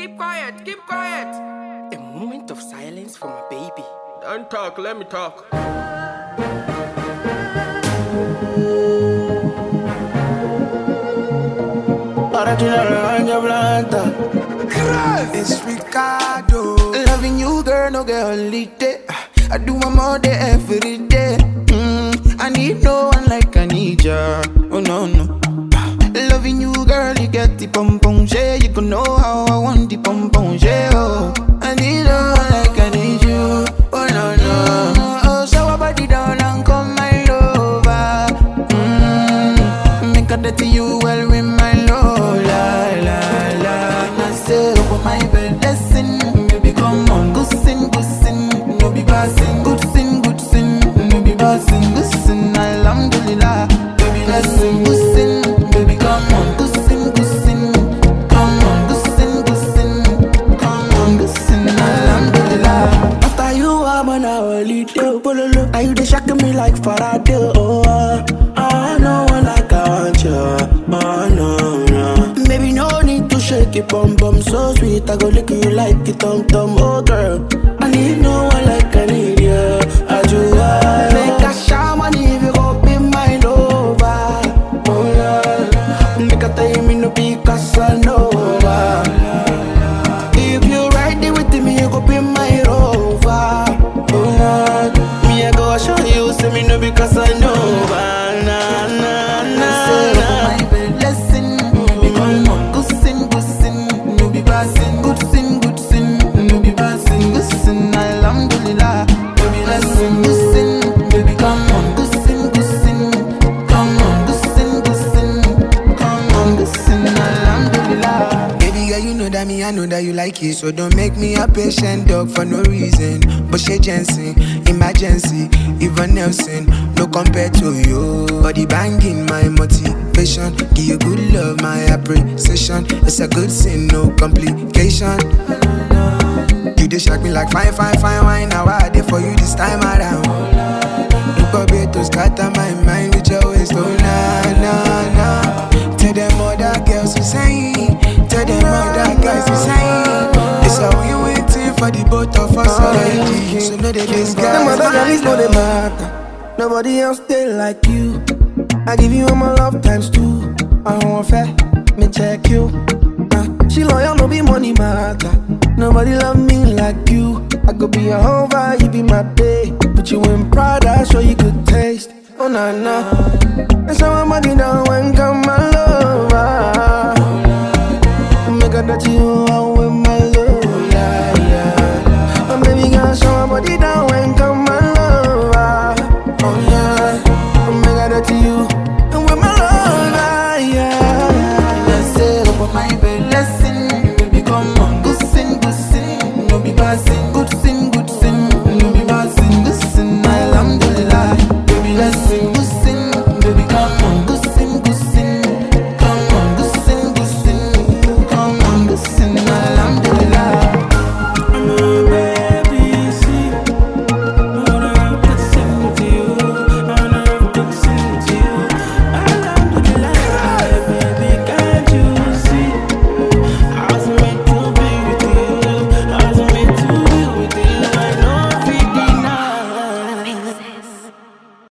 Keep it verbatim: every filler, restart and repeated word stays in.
keep quiet, keep quiet. A moment of silence for my baby. Don't talk, let me talk. Para tirar la ganja blanca. It's Ricardo. Loving you, girl, no get holiday. I do my more day every day. Mm, I need no one like I need ya. Oh no no. Loving you, girl, you get the pom pom shit. You can know how I want the pom pom shit. Oh, I need no one like I need you. Oh no no. Oh, so I body down and come my lover. Mm, make a dirty you well with my love. La la la. I say over my bed, listen, baby, come on, good sin, good sin, no be passing, good sin, good sin, no be passing, good sin, alhamdulillah, baby, listen, good sin, baby, come on, good sin, good sin, come on, good sin, good sin, come on, good sin, alhamdulillah. After you, I'm on a holiday, bololo, now you dey shock me like Faraday, oh, uh, I know one like I want you, oh no, no, maybe no need to shake it, bum bum, so sweet, I go lick you like it, tum tum, oh girl, I need no one like I need you, I do, I make a shaman if you go be my lover, oh yeah, make a time in the big Casanova, if you ride it with me, you go be my rover, oh yeah, me I go show you, say me no be Casanova, na na na, na. Listen, baby, come on, good sin, good sin, no be passing, good sin, good sin, no be passing, good sin, alhamdulillah, baby, listen, good sin, baby, come on, good sin, good sin, come on, good sin, good sin, come on, good sin, alhamdulillah. Baby girl, you know that me, I know that you like it. So don't make me a patient dog for no reason. But she Jensen, emergency, even Nelson, no compare to you. Body banging, my motivation. Give you good love, my appreciation. It's a good sin, no complication. You dey shock me like fine, fine, fine wine. Now I did for you this time around. You probably to scatter my mind with your waist, oh na na na. Tell them other girls to say, tell them other guys to say. It's how we waiting for the both of us already. So know that this guy Them other guys know they matter. Nobody else they like you. I give you all my love times two. I don't want fair, me check you. Uh, she loyal, no be money matter. Nobody love me like you. I could be a whole vibe, you be my babe. Put you in Prada, show you good taste. Oh na na, and so I'm money down when come my lover. Make a dirty you out with my love, yeah yeah. Oh baby girl, show my body down when come my lover. Oh yeah, make a dirty you and with my love, yeah. Let's say over my bed, let's